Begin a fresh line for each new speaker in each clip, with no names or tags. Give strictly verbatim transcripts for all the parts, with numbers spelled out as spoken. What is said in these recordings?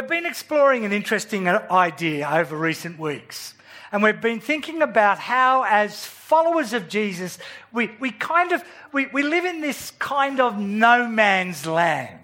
we've been exploring an interesting idea over recent weeks. And we've been thinking about how, as followers of Jesus, we, we kind of, we, we live in this kind of no man's land.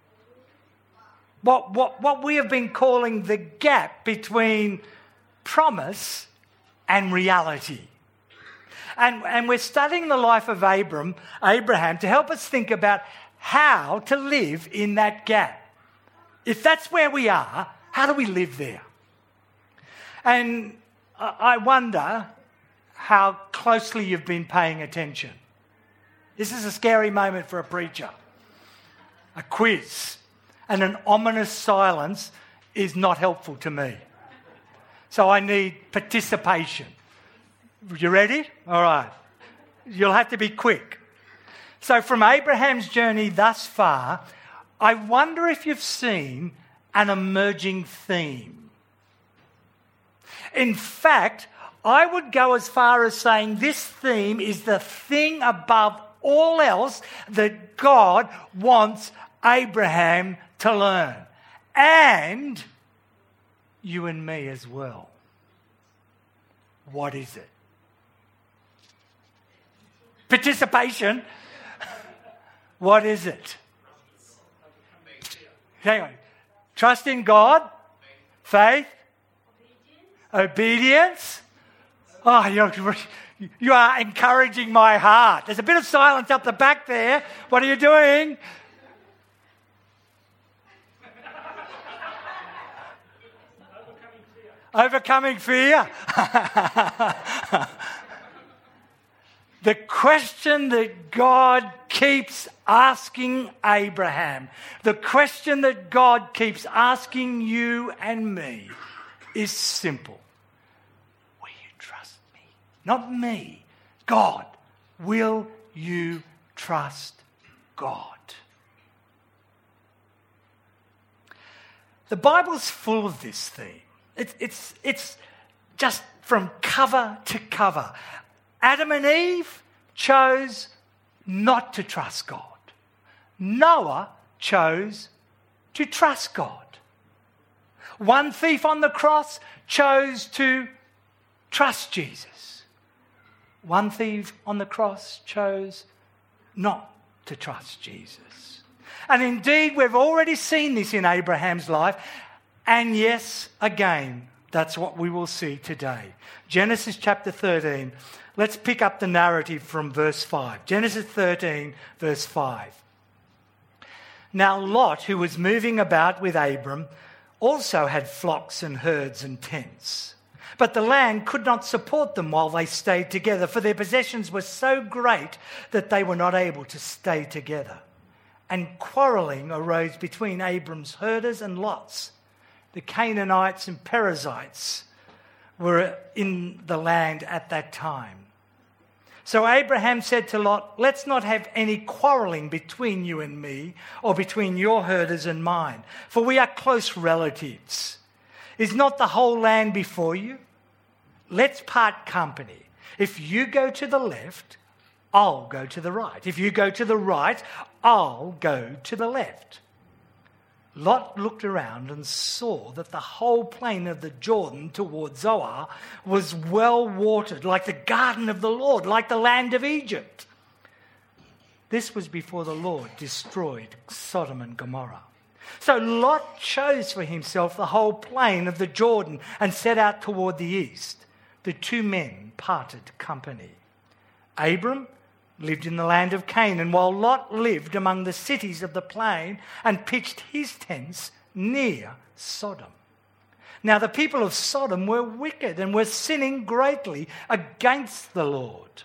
What, what, what we have been calling the gap between promise and reality. And, and we're studying the life of Abram, Abraham to help us think about how to live in that gap. If that's where we are, how do we live there? And I wonder how closely you've been paying attention. This is a scary moment for a preacher. A quiz and an ominous silence is not helpful to me. So I need participation. You ready? All right. You'll have to be quick. So from Abraham's journey thus far, I wonder if you've seen an emerging theme. In fact, I would go as far as saying this theme is the thing above all else that God wants Abraham to learn. And you and me as well. What is it? Participation. What is it? Hang on. Trust in God. Faith. Obedience. Oh, you're, you are encouraging my heart. There's a bit of silence up the back there. What are you doing? Overcoming fear. The question that God keeps asking Abraham, the question that God keeps asking you and me is simple. Will you trust me? Not me. God. Will you trust God? The Bible's full of this theme. It's, it's, it's just from cover to cover. Adam and Eve chose not to trust God. Noah chose to trust God. One thief on the cross chose to trust Jesus. One thief on the cross chose not to trust Jesus. And indeed, we've already seen this in Abraham's life. And yes, again, that's what we will see today. Genesis chapter thirteen. Let's pick up the narrative from verse five. Genesis thirteen, verse five. Now Lot, who was moving about with Abram, also had flocks and herds and tents. But the land could not support them while they stayed together, for their possessions were so great that they were not able to stay together. And quarrelling arose between Abram's herders and Lot's. The Canaanites and Perizzites were in the land at that time. So Abraham said to Lot, let's not have any quarrelling between you and me, or between your herders and mine, for we are close relatives. Is not the whole land before you? Let's part company. If you go to the left, I'll go to the right. If you go to the right, I'll go to the left. Lot looked around and saw that the whole plain of the Jordan toward Zoar was well watered, like the garden of the Lord, like the land of Egypt. This was before the Lord destroyed Sodom and Gomorrah. So Lot chose for himself the whole plain of the Jordan and set out toward the east. The two men parted company. Abram lived in the land of Canaan, while Lot lived among the cities of the plain and pitched his tents near Sodom. Now the people of Sodom were wicked and were sinning greatly against the Lord.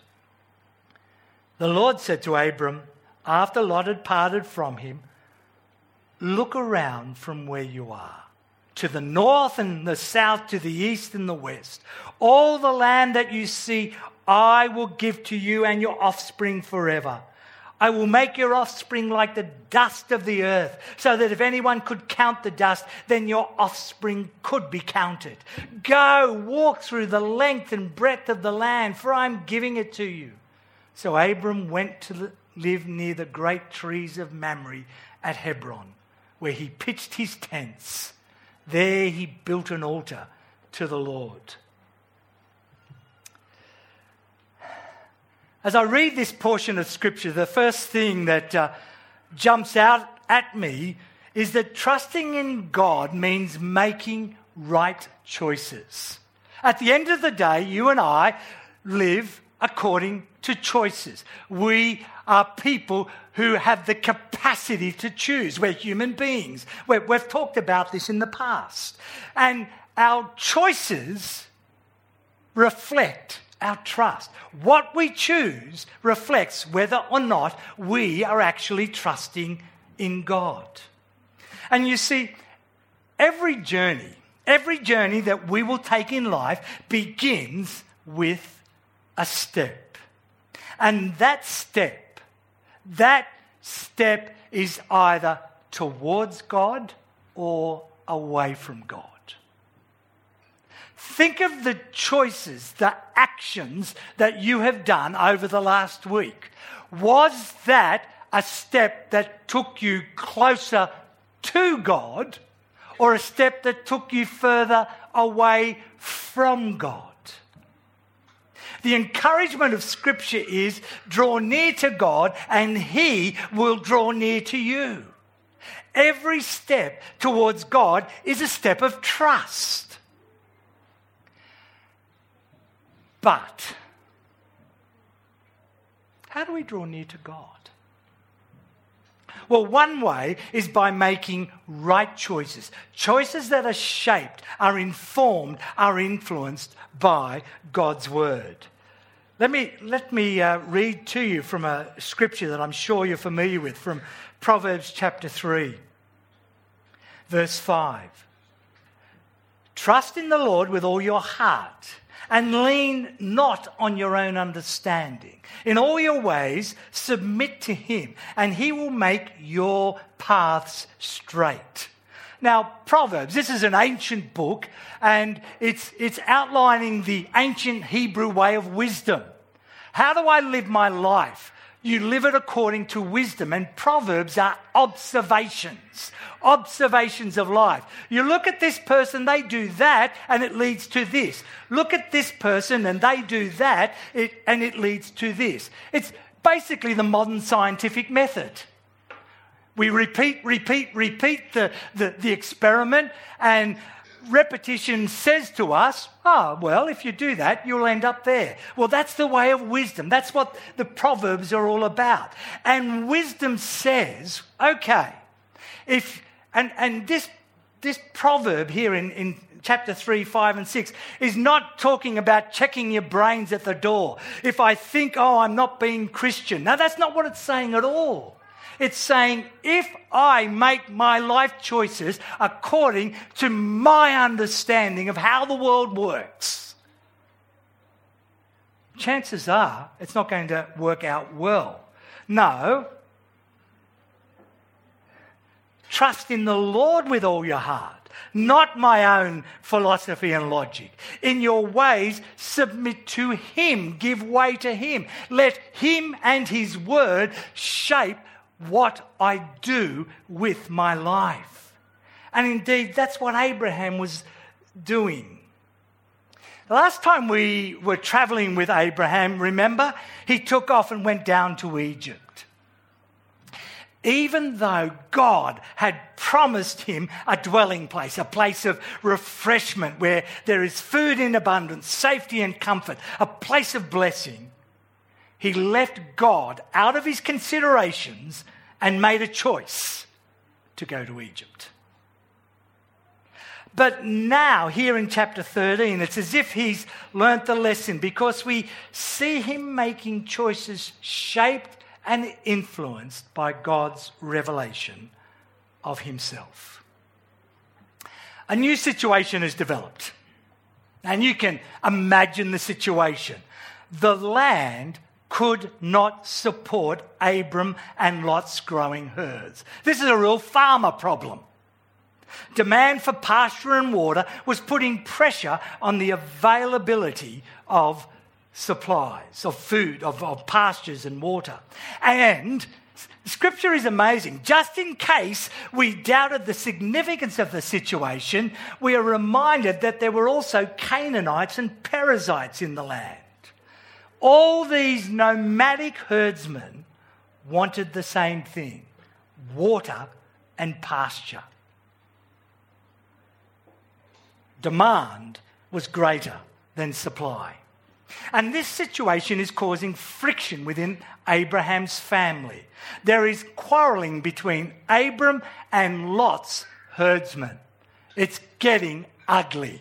The Lord said to Abram, after Lot had parted from him, look around from where you are, to the north and the south, to the east and the west. All the land that you see, I will give to you and your offspring forever. I will make your offspring like the dust of the earth, so that if anyone could count the dust, then your offspring could be counted. Go, walk through the length and breadth of the land, for I am giving it to you. So Abram went to live near the great trees of Mamre at Hebron, where he pitched his tents. There he built an altar to the Lord. As I read this portion of Scripture, the first thing that uh, jumps out at me is that trusting in God means making right choices. At the end of the day, you and I live according to choices. We are people who have the capacity to choose. We're human beings. We're, we've talked about this in the past. And our choices reflect our trust. What we choose reflects whether or not we are actually trusting in God. And you see, every journey, every journey that we will take in life begins with a step. And that step, that step is either towards God or away from God. Think of the choices, the actions that you have done over the last week. Was that a step that took you closer to God or a step that took you further away from God? The encouragement of Scripture is draw near to God and He will draw near to you. Every step towards God is a step of trust. But how do we draw near to God? Well, one way is by making right choices. Choices that are shaped, are informed, are influenced by God's Word. Let me, let me uh, read to you from a scripture that I'm sure you're familiar with, from Proverbs chapter three, verse five. Trust in the Lord with all your heart and lean not on your own understanding. In all your ways, submit to Him, and He will make your paths straight. Now, Proverbs, this is an ancient book, and it's, it's outlining the ancient Hebrew way of wisdom. How do I live my life? You live it according to wisdom, and Proverbs are observations, observations of life. You look at this person, they do that, and it leads to this. Look at this person, and they do that, it, and it leads to this. It's basically the modern scientific method. We repeat, repeat, repeat the, the, the experiment, and repetition says to us, oh, well, if you do that, you'll end up there. Well, that's the way of wisdom. That's what the Proverbs are all about. And wisdom says, okay, if and, and this this proverb here in, in chapter three, five, and six is not talking about checking your brains at the door. If I think, oh, I'm not being Christian. No, that's not what it's saying at all. It's saying, if I make my life choices according to my understanding of how the world works, chances are it's not going to work out well. No. Trust in the Lord with all your heart, not my own philosophy and logic. In your ways, submit to Him. Give way to Him. Let Him and His Word shape what I do with my life. And indeed, that's what Abraham was doing. The last time we were traveling with Abraham, remember, he took off and went down to Egypt. Even though God had promised him a dwelling place, a place of refreshment where there is food in abundance, safety and comfort, a place of blessing, he left God out of his considerations and made a choice to go to Egypt. But now, here in chapter thirteen, it's as if he's learnt the lesson, because we see him making choices shaped and influenced by God's revelation of himself. A new situation has developed. And you can imagine the situation. The land could not support Abram and Lot's growing herds. This is a real farmer problem. Demand for pasture and water was putting pressure on the availability of supplies, of food, of, of pastures and water. And Scripture is amazing. Just in case we doubted the significance of the situation, we are reminded that there were also Canaanites and Perizzites in the land. All these nomadic herdsmen wanted the same thing: water and pasture. Demand was greater than supply. And this situation is causing friction within Abraham's family. There is quarrelling between Abram and Lot's herdsmen. It's getting ugly.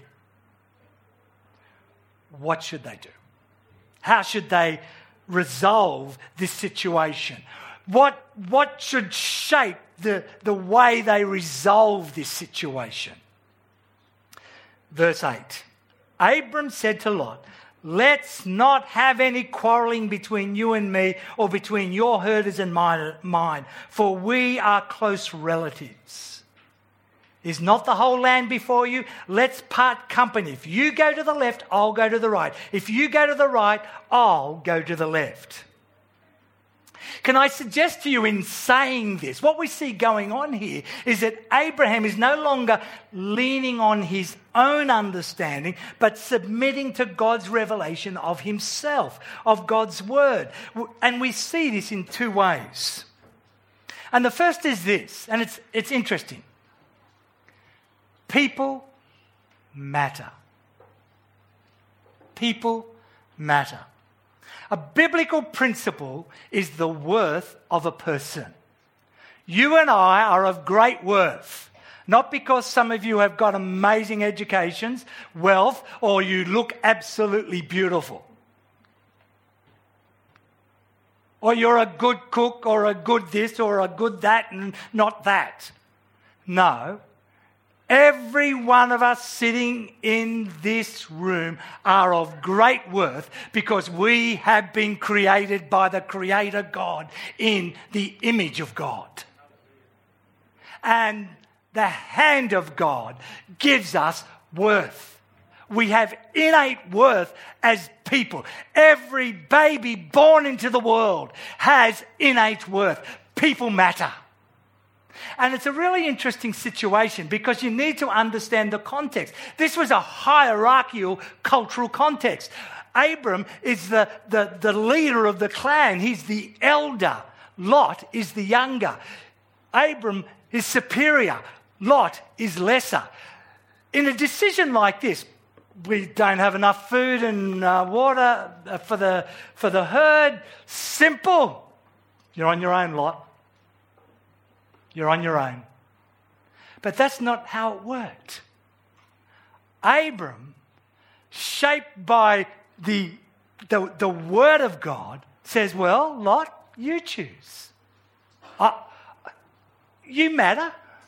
What should they do? How should they resolve this situation? What, what should shape the, the way they resolve this situation? Verse eight. Abram said to Lot, "Let's not have any quarrelling between you and me, or between your herders and mine, for we are close relatives. Is not the whole land before you? Let's part company. If you go to the left, I'll go to the right. If you go to the right, I'll go to the left." Can I suggest to you, in saying this, what we see going on here is that Abraham is no longer leaning on his own understanding, but submitting to God's revelation of himself, of God's word. And we see this in two ways. And the first is this, and it's, it's interesting. People matter. People matter. A biblical principle is the worth of a person. You and I are of great worth, not because some of you have got amazing educations, wealth, or you look absolutely beautiful, or you're a good cook, or a good this, or a good that, and not that. No. Every one of us sitting in this room are of great worth because we have been created by the Creator God in the image of God. And the hand of God gives us worth. We have innate worth as people. Every baby born into the world has innate worth. People matter. And it's a really interesting situation because you need to understand the context. This was a hierarchical cultural context. Abram is the, the, the leader of the clan. He's the elder. Lot is the younger. Abram is superior. Lot is lesser. In a decision like this, we don't have enough food and uh, water for the, for the herd. Simple. You're on your own, Lot. You're on your own. But that's not how it worked. Abram, shaped by the, the, the word of God, says, well, Lot, you choose. Uh, you matter.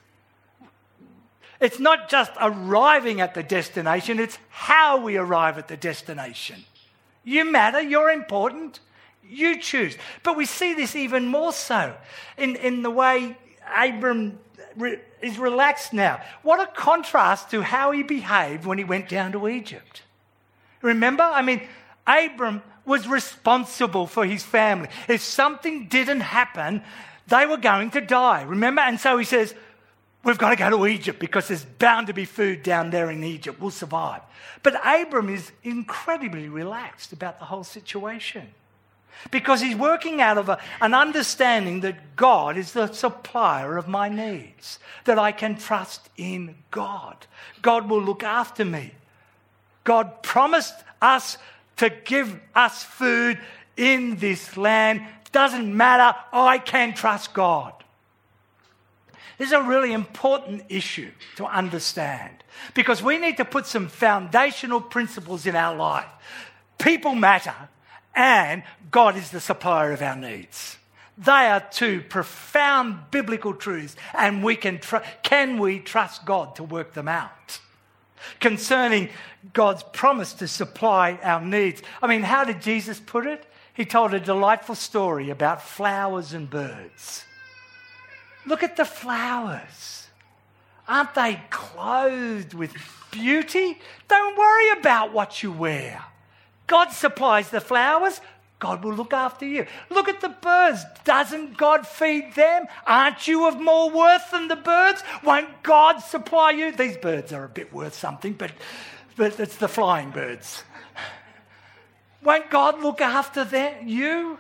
It's not just arriving at the destination, it's how we arrive at the destination. You matter, you're important, you choose. But we see this even more so in, in the way Abram re- is relaxed now. What a contrast to how he behaved when he went down to Egypt. Remember? I mean, Abram was responsible for his family. If something didn't happen, they were going to die. Remember? And so he says, we've got to go to Egypt because there's bound to be food down there in Egypt. We'll survive. But Abram is incredibly relaxed about the whole situation. Because he's working out of a, an understanding that God is the supplier of my needs, that I can trust in God. God will look after me. God promised us to give us food in this land. Doesn't matter, I can trust God. This is a really important issue to understand because we need to put some foundational principles in our life. People matter. And God is the supplier of our needs. They are two profound biblical truths, and we can tr- can we trust God to work them out? Concerning God's promise to supply our needs. I mean, how did Jesus put it? He told a delightful story about flowers and birds. Look at the flowers. Aren't they clothed with beauty? Don't worry about what you wear. God supplies the flowers. God will look after you. Look at the birds. Doesn't God feed them? Aren't you of more worth than the birds? Won't God supply you? These birds are a bit worth something, but, but it's the flying birds. Won't God look after them, you?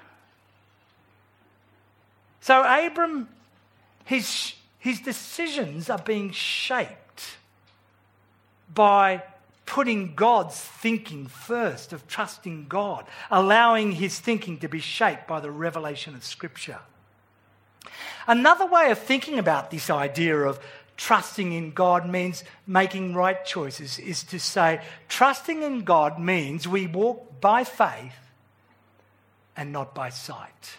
So Abram, his, his decisions are being shaped by putting God's thinking first, of trusting God, allowing his thinking to be shaped by the revelation of Scripture. Another way of thinking about this idea of trusting in God means making right choices is to say trusting in God means we walk by faith and not by sight.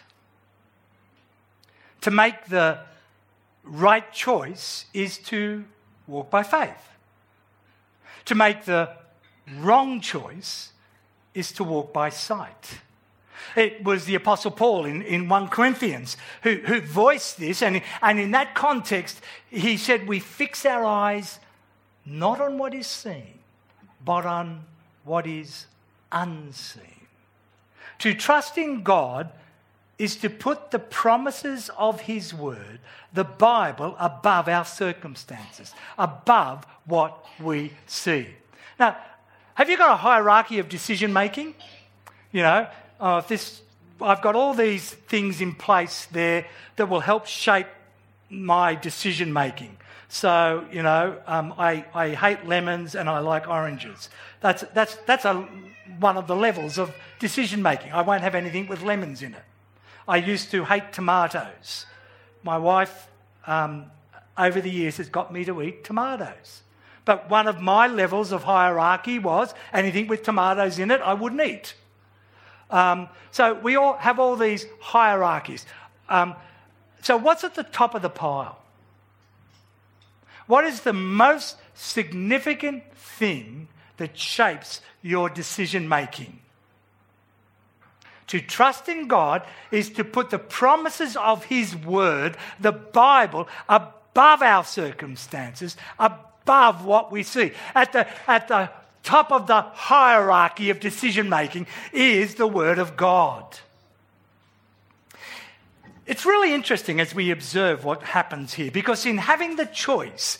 To make the right choice is to walk by faith. To make the wrong choice is to walk by sight. It was the Apostle Paul in, in First Corinthians who, who voiced this, and, and in that context, he said, we fix our eyes not on what is seen, but on what is unseen. To trust in God is to put the promises of his word, the Bible, above our circumstances, above what we see. Now, have you got a hierarchy of decision making? You know, uh, this, I've got all these things in place there that will help shape my decision making. So, you know, um, I, I hate lemons and I like oranges. That's, that's, that's a, one of the levels of decision making. I won't have anything with lemons in it. I used to hate tomatoes. My wife, um, over the years, has got me to eat tomatoes. But one of my levels of hierarchy was anything with tomatoes in it, I wouldn't eat. Um, so we all have all these hierarchies. Um, so what's at the top of the pile? What is the most significant thing that shapes your decision making? To trust in God is to put the promises of his word, the Bible, above our circumstances, above what we see. At the, at the top of the hierarchy of decision making is the word of God. It's really interesting as we observe what happens here, because in having the choice,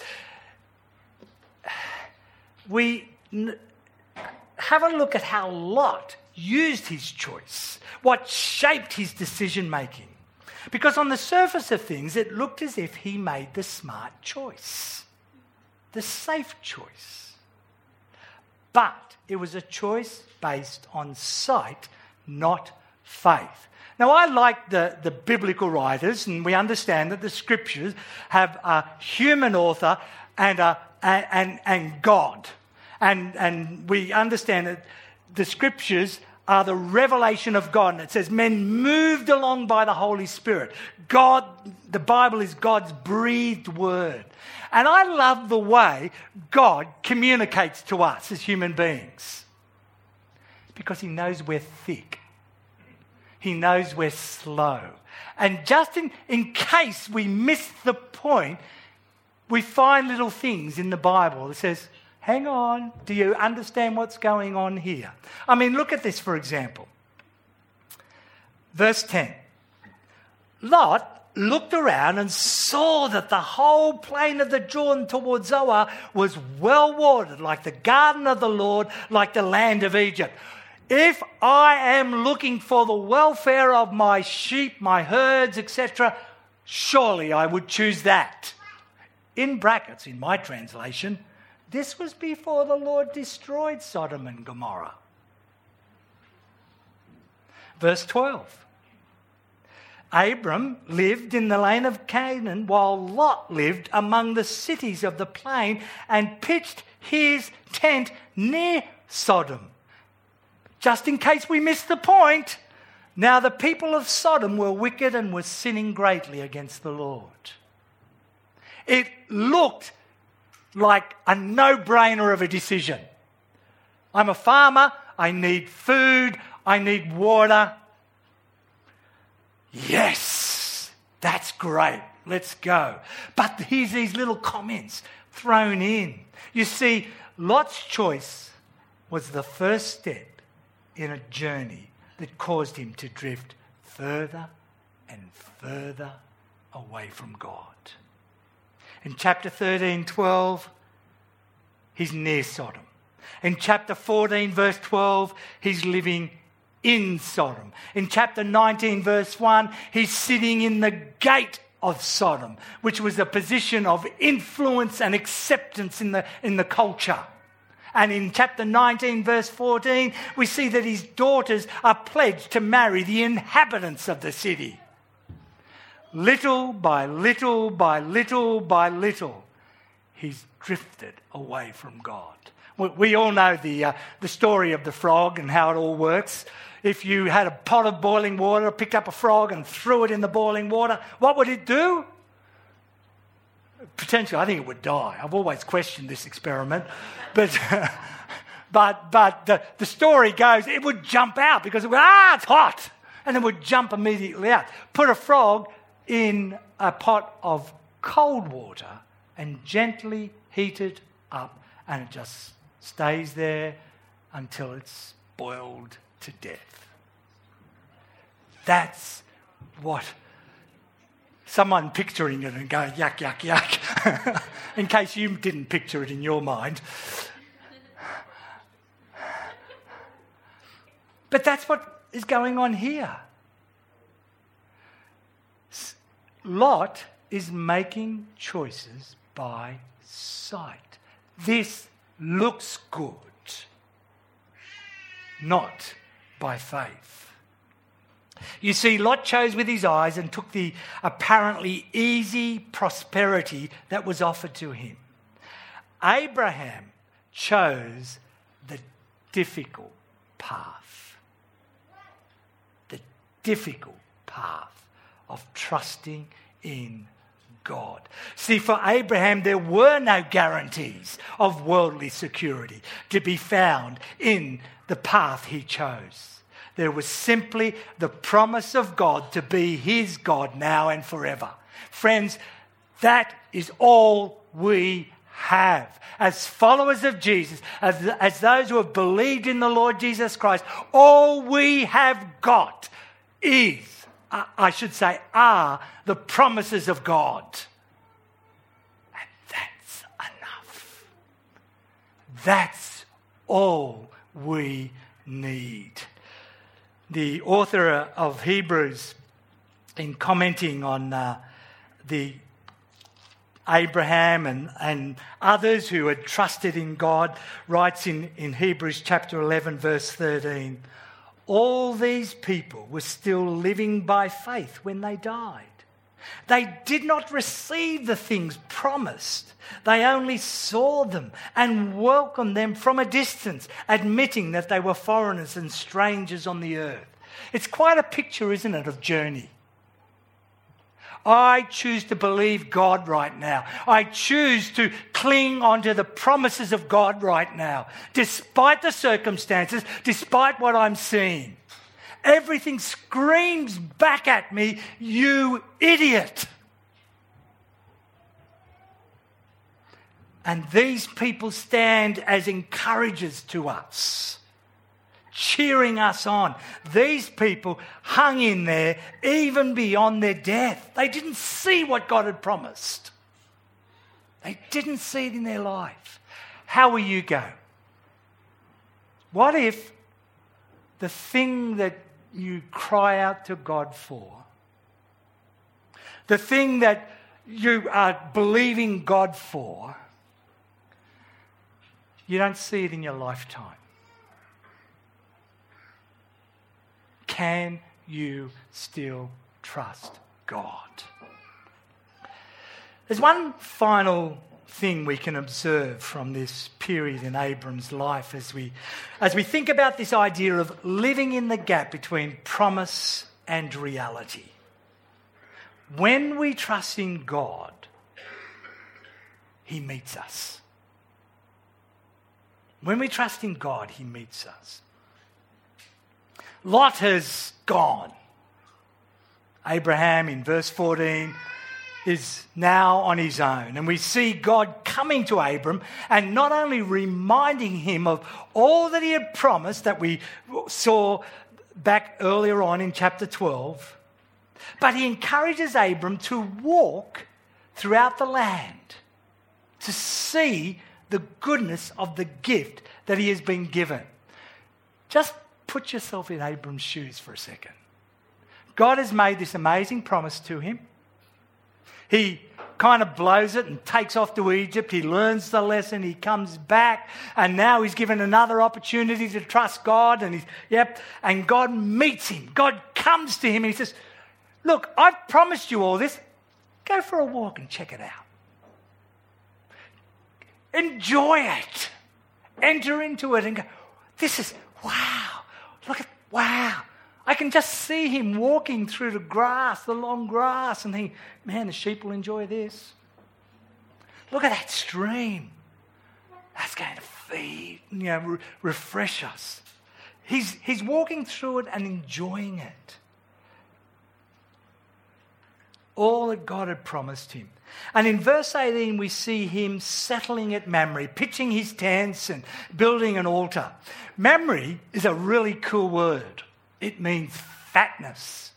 we have a look at how Lot used his choice, what shaped his decision making. Because on the surface of things, it looked as if he made the smart choice, the safe choice. But it was a choice based on sight, not faith. Now, I like the, the biblical writers, and we understand that the scriptures have a human author and, a, and, and God. And, and we understand that the scriptures are the revelation of God. And it says men moved along by the Holy Spirit. God, the Bible is God's breathed word. And I love the way God communicates to us as human beings. Because he knows we're thick. He knows we're slow. And just in, in case we miss the point, we find little things in the Bible that says, hang on, do you understand what's going on here? I mean, look at this, for example. Verse ten. Lot looked around and saw that the whole plain of the Jordan towards Zoar was well watered, like the garden of the Lord, like the land of Egypt. If I am looking for the welfare of my sheep, my herds, et cetera, surely I would choose that. In brackets, in my translation, this was before the Lord destroyed Sodom and Gomorrah. Verse twelve. Abram lived in the land of Canaan while Lot lived among the cities of the plain and pitched his tent near Sodom. Just in case we miss the point, now the people of Sodom were wicked and were sinning greatly against the Lord. It looked like a no-brainer of a decision. I'm a farmer, I need food, I need water. Yes, that's great, let's go. But here's these little comments thrown in. You see, Lot's choice was the first step in a journey that caused him to drift further and further away from God. In chapter thirteen, twelve, he's near Sodom. In chapter fourteen, verse twelve, he's living in Sodom. In chapter nineteen, verse one, he's sitting in the gate of Sodom, which was a position of influence and acceptance in the, in the culture. And in chapter nineteen, verse fourteen, we see that his daughters are pledged to marry the inhabitants of the city. Little by little by little by little, he's drifted away from God. We, we all know the, uh, the story of the frog and how it all works. If you had a pot of boiling water, picked up a frog and threw it in the boiling water, what would it do? Potentially, I think it would die. I've always questioned this experiment. But but but the, the story goes, it would jump out because it would, ah, it's hot. And it would jump immediately out. Put a frog in a pot of cold water and gently heat it up, and it just stays there until it's boiled to death. That's what someone picturing it and going, yuck, yuck, yuck, in case you didn't picture it in your mind. But that's what is going on here. Lot is making choices by sight. This looks good, not by faith. You see, Lot chose with his eyes and took the apparently easy prosperity that was offered to him. Abraham chose the difficult path. The difficult path of trusting in God. See, for Abraham, there were no guarantees of worldly security to be found in the path he chose. There was simply the promise of God to be his God now and forever. Friends, that is all we have. As followers of Jesus, as, as those who have believed in the Lord Jesus Christ, all we have got is, uh, I should say, are the promises of God. And that's enough. That's all we need. The author of Hebrews, in commenting on uh, the Abraham and, and others who had trusted in God, writes in, in Hebrews chapter eleven, verse thirteen, all these people were still living by faith when they died. They did not receive the things promised. They only saw them and welcomed them from a distance, admitting that they were foreigners and strangers on the earth. It's quite a picture, isn't it, of journey. I choose to believe God right now. I choose to cling onto the promises of God right now, despite the circumstances, despite what I'm seeing. Everything screams back at me, you idiot. And these people stand as encouragers to us, cheering us on. These people hung in there even beyond their death. They didn't see what God had promised. They didn't see it in their life. How will you go? What if the thing that you cry out to God for, the thing that you are believing God for, you don't see it in your lifetime? Can you still trust God? There's one final thing we can observe from this period in Abram's life as we, as we think about this idea of living in the gap between promise and reality. When we trust in God, He meets us. When we trust in God, He meets us. Lot has gone. Abraham, in verse fourteen, is now on his own. And we see God coming to Abram and not only reminding him of all that he had promised, that we saw back earlier on in chapter twelve. But he encourages Abram to walk throughout the land to see the goodness of the gift that he has been given. Just put yourself in Abram's shoes for a second. God has made this amazing promise to him. He kind of blows it and takes off to Egypt. He learns the lesson. He comes back, and now he's given another opportunity to trust God. And he's yep. And God meets him. God comes to him and he says, "Look, I've promised you all this. Go for a walk and check it out. Enjoy it. Enter into it and go, this is wow. Look at wow." I can just see him walking through the grass, the long grass, and think, man, the sheep will enjoy this. Look at that stream. That's going to feed, you know, re- refresh us. He's, he's walking through it and enjoying it. All that God had promised him. And in verse eighteen, we see him settling at Mamre, pitching his tents and building an altar. Mamre is a really cool word. It means fatness.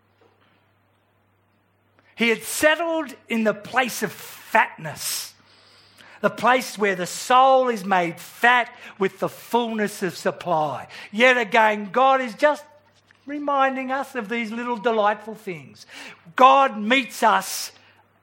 He had settled in the place of fatness, the place where the soul is made fat with the fullness of supply. Yet again, God is just reminding us of these little delightful things. God meets us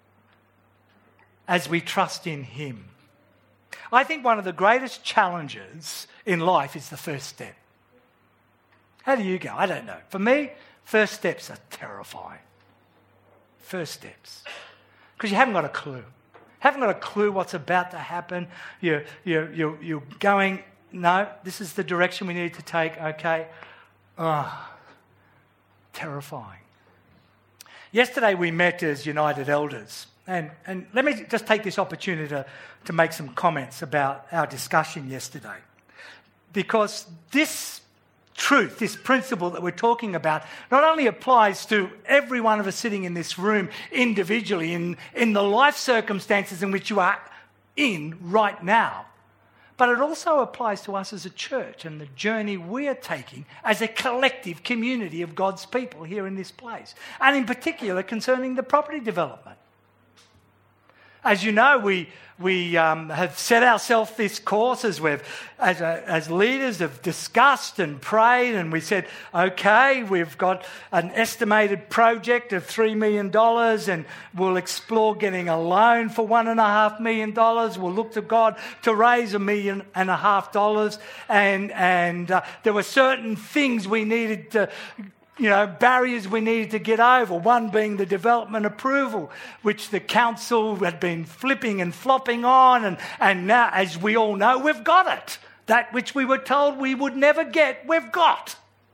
as we trust in him. I think one of the greatest challenges in life is the first step. How do you go? I don't know. For me, first steps are terrifying. First steps. Because you haven't got a clue. Haven't got a clue what's about to happen. You're, you're, you're, you're going, no, this is the direction we need to take. Okay. Oh, terrifying. Yesterday we met as United Elders. And, and let me just take this opportunity to, to make some comments about our discussion yesterday. Because this truth, this principle that we're talking about, not only applies to every one of us sitting in this room individually, in, in the life circumstances in which you are in right now, but it also applies to us as a church and the journey we are taking as a collective community of God's people here in this place, and in particular concerning the property development. As you know, we we um, have set ourselves this course as we've, as a, as leaders, have discussed and prayed, and we said, okay, we've got an estimated project of three million dollars, and we'll explore getting a loan for one and a half million dollars. We'll look to God to raise a million and a half dollars, and and uh, there were certain things we needed to. You know, barriers we needed to get over, one being the development approval, which the council had been flipping and flopping on, and, and now, as we all know, we've got it. That which we were told we would never get, we've got.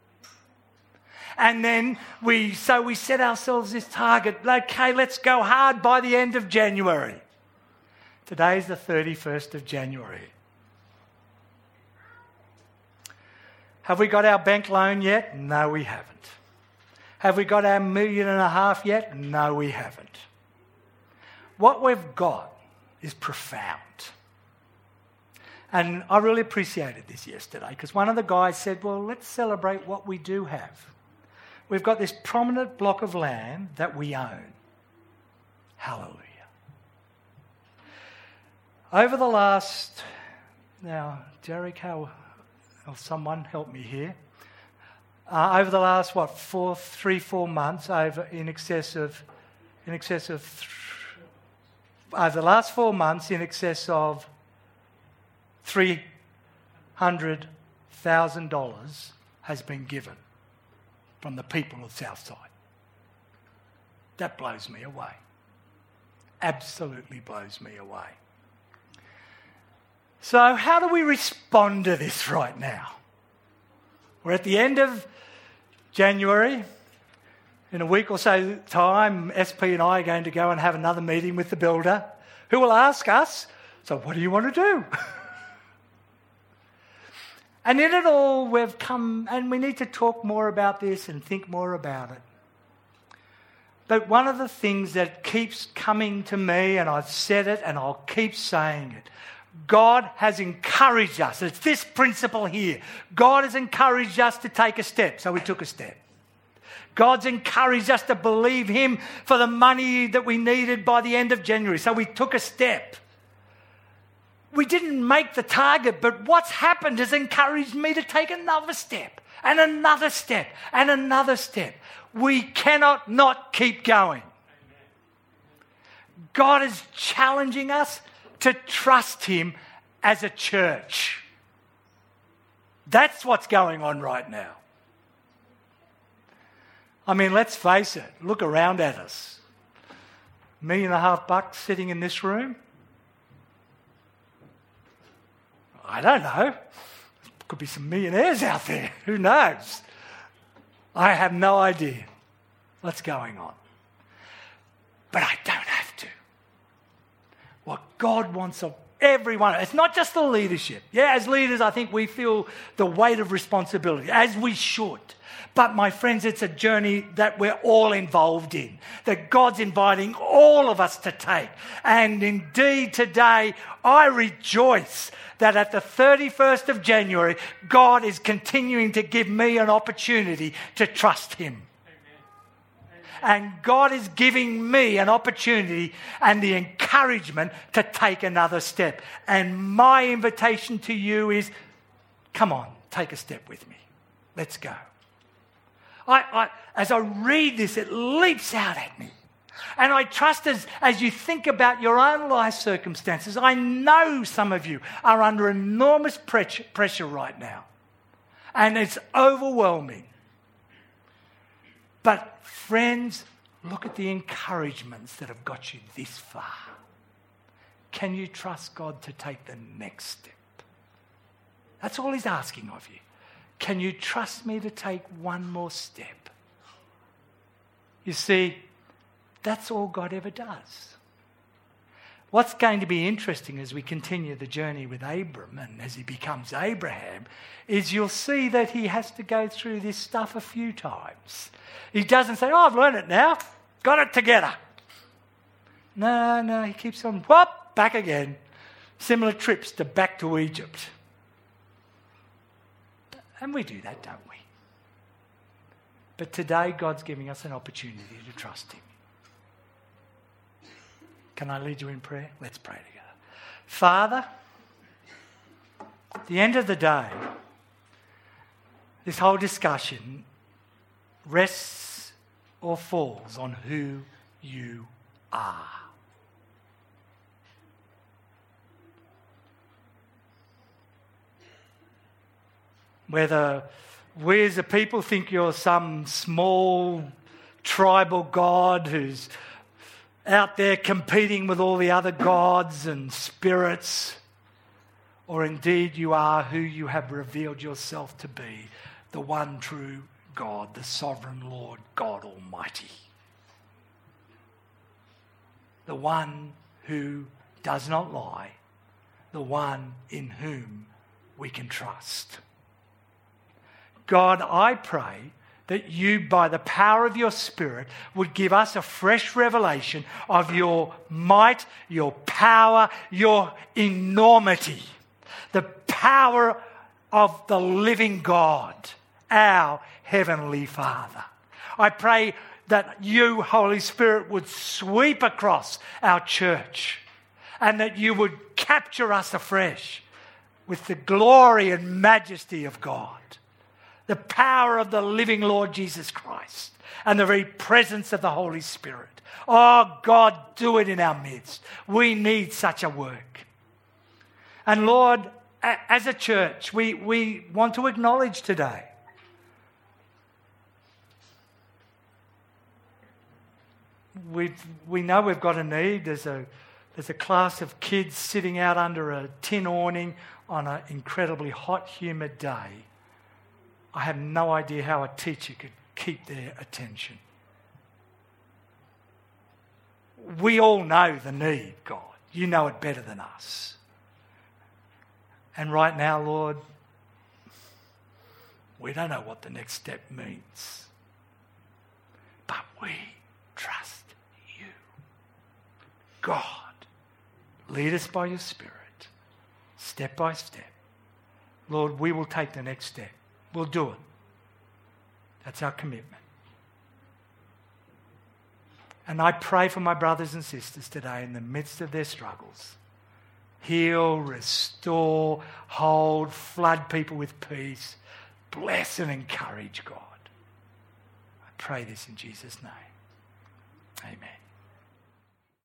And then we, so we set ourselves this target, okay, let's go hard by the end of January. Today's the thirty-first of January. Have we got our bank loan yet? No, we haven't. Have we got our million and a half yet? No, we haven't. What we've got is profound. And I really appreciated this yesterday because one of the guys said, well, let's celebrate what we do have. We've got this prominent block of land that we own. Hallelujah. Over the last, now, Derek, how... Or someone help me here. Uh, over the last what four, three, four months, over in excess of, in excess of, th- over the last four months, in excess of three hundred thousand dollars has been given from the people of Southside. That blows me away. Absolutely blows me away. So how do we respond to this right now? We're at the end of January. In a week or so time, S P and I are going to go and have another meeting with the builder who will ask us, so what do you want to do? And in it all, we've come, and we need to talk more about this and think more about it. But one of the things that keeps coming to me, and I've said it and I'll keep saying it, God has encouraged us. It's this principle here. God has encouraged us to take a step, so we took a step. God's encouraged us to believe him for the money that we needed by the end of January, so we took a step. We didn't make the target, but what's happened has encouraged me to take another step and another step and another step. We cannot not keep going. God is challenging us to trust him as a church. That's what's going on right now. I mean, let's face it. Look around at us. Million and a half bucks sitting in this room. I don't know. Could be some millionaires out there. Who knows? I have no idea what's going on. But I don't have to. What God wants of everyone, it's not just the leadership. Yeah, as leaders, I think we feel the weight of responsibility, as we should. But my friends, it's a journey that we're all involved in, that God's inviting all of us to take. And indeed today, I rejoice that at the thirty-first of January, God is continuing to give me an opportunity to trust him. And God is giving me an opportunity and the encouragement to take another step. And my invitation to you is, come on, take a step with me. Let's go. I, I, as I read this, it leaps out at me. And I trust as, as you think about your own life circumstances, I know some of you are under enormous pressure, pressure right now. And it's overwhelming. But friends, look at the encouragements that have got you this far. Can you trust God to take the next step? That's all he's asking of you. Can you trust me to take one more step? You see, that's all God ever does. What's going to be interesting as we continue the journey with Abram and as he becomes Abraham is you'll see that he has to go through this stuff a few times. He doesn't say, oh, I've learned it now. Got it together. No, no, he keeps on, whoop, back again. Similar trips to back to Egypt. And we do that, don't we? But today, God's giving us an opportunity to trust him. Can I lead you in prayer? Let's pray together. Father, at the end of the day, this whole discussion rests or falls on who you are. Whether we as a people think you're some small tribal god who's out there competing with all the other gods and spirits, or indeed you are who you have revealed yourself to be, the one true God, the sovereign Lord, God Almighty. The one who does not lie, the one in whom we can trust. God, I pray that you, by the power of your Spirit, would give us a fresh revelation of your might, your power, your enormity, the power of the living God, our Heavenly Father. I pray that you, Holy Spirit, would sweep across our church and that you would capture us afresh with the glory and majesty of God. The power of the living Lord Jesus Christ and the very presence of the Holy Spirit. Oh, God, do it in our midst. We need such a work. And Lord, as a church, we, we want to acknowledge today we we know we've got a need. There's a, there's a class of kids sitting out under a tin awning on an incredibly hot, humid day. I have no idea how a teacher could keep their attention. We all know the need, God. You know it better than us. And right now, Lord, we don't know what the next step means. But we trust you. God, lead us by your Spirit. step by step. Lord, we will take the next step. We'll do it. That's our commitment. And I pray for my brothers and sisters today in the midst of their struggles. Heal, restore, hold, flood people with peace. Bless and encourage, God. I pray this in Jesus' name. Amen.